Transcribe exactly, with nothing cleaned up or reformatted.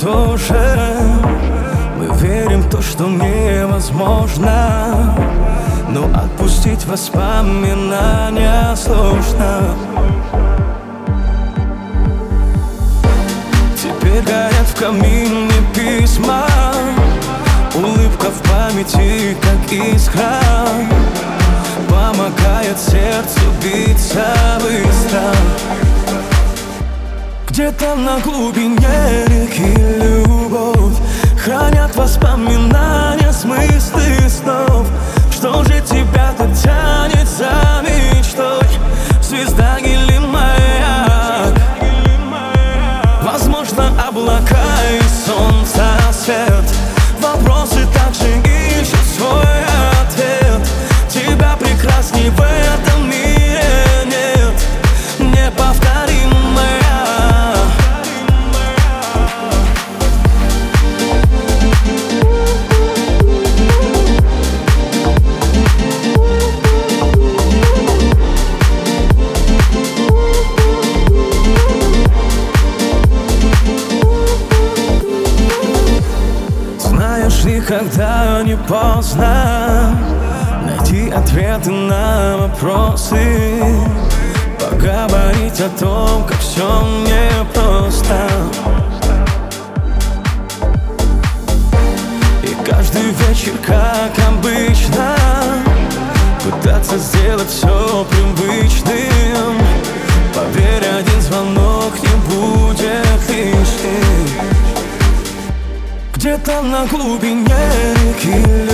тоже. Мы верим в то, что невозможно, но отпустить воспоминания сложно. Теперь горят в камине письма, улыбка в памяти, как искра, помогает сердцу биться быстро. Где-то на глубине реки любовь хранят воспоминания, смыслы снов. Что же тебя так тянет за мечтой, звезда или маяк? Возможно, облака и солнца свет. Вопросы также ищут свой ответ. Тебя прекрасней в этом мире нет, неповторимая. Никогда не поздно найти ответы на вопросы, поговорить о том, как все непросто. И каждый вечер, как обычно, пытаться сделать все привычным. Поверь, один звонок не будет лишним. Где-то на глубине реки